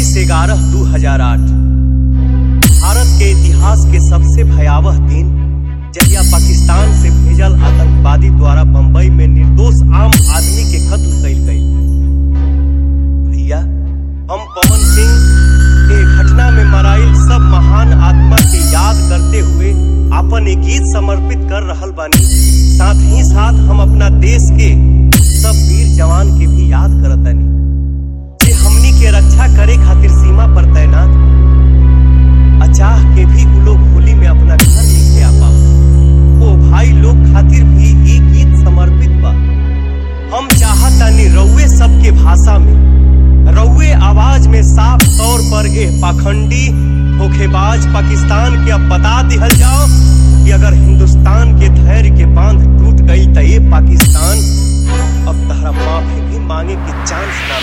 23/11/2008 भारत के इतिहास के सबसे भयावह दिन जहिया पाकिस्तान से भेजल आतंकवादी द्वारा बंबई में निर्दोष आम आदमी के कत्ल कइल गई। भैया, हम पवन सिंह के घटना में मराइल सब महान आत्मा के याद करते हुए अपन एक गीत समर्पित कर रहल बानी। साथ ही साथ हम अपना देश के सब वीर जवान के भी याद करतानी जे हमनी के रक्षा करे खातिर सीमा पर तैनात अचाह के भी उ लोग होली में अपना घर लेके आ पाओ। ओ भाई लोग खातिर भी ई गीत समर्पित बा। हम चाहतानी रउए सबके भाषा में, रउए आवाज में साफ तौर पर एह पाखंडी धोखेबाज पाकिस्तान के अब बता दिहल जाओ कि अगर हिंदुस्तान के धैर्य के बांध टूट गई तो ये पाकिस्तान अब तहरा माफी भी मांगे के चांस ना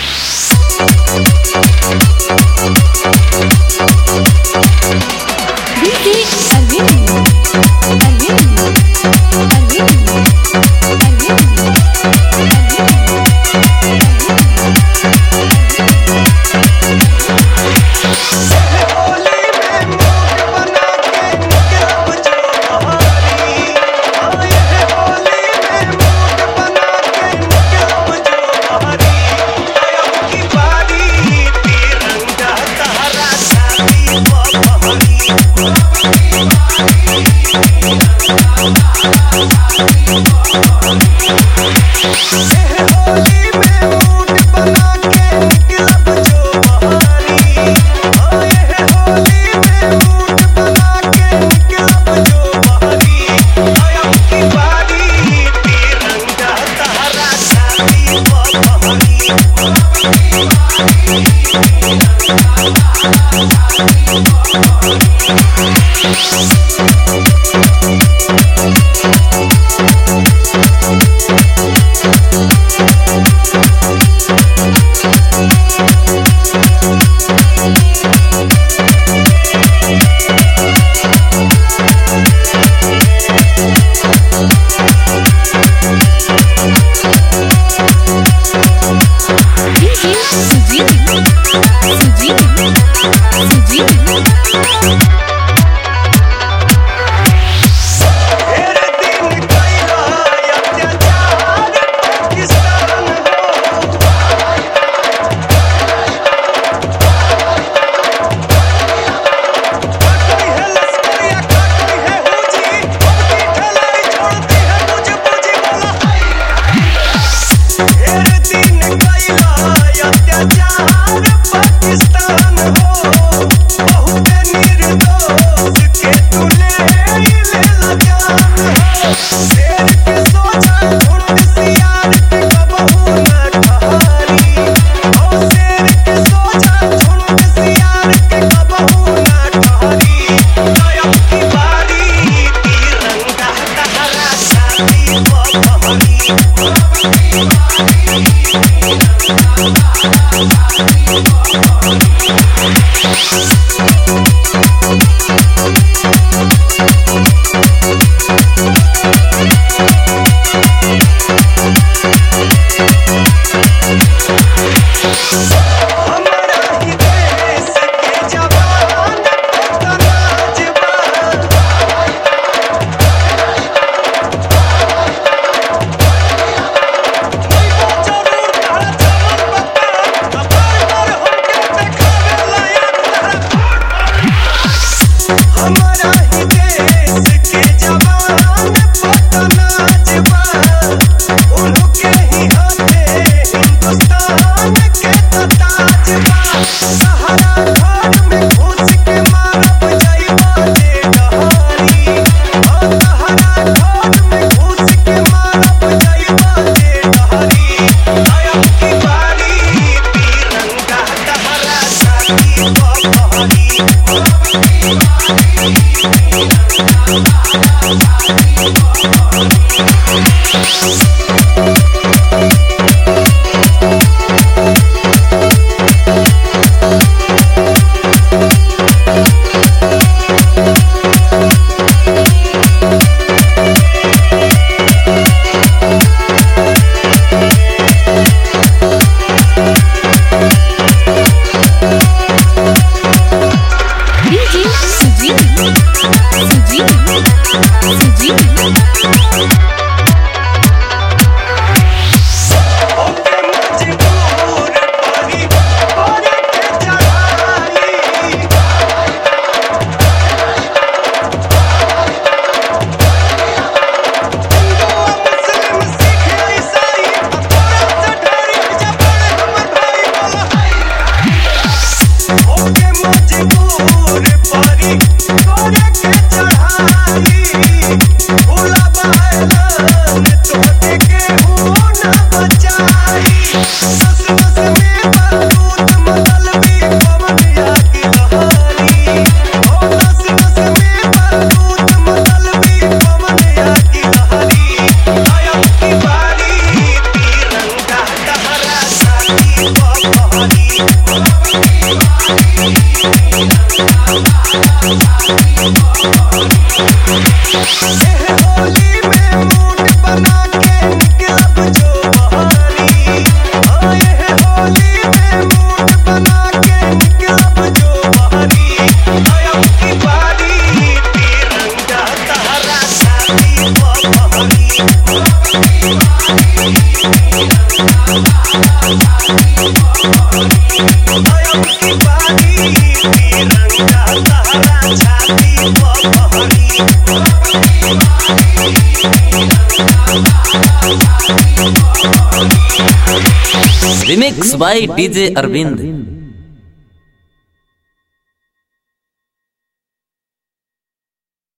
रिमिक्स बाय डीजे अरविंद।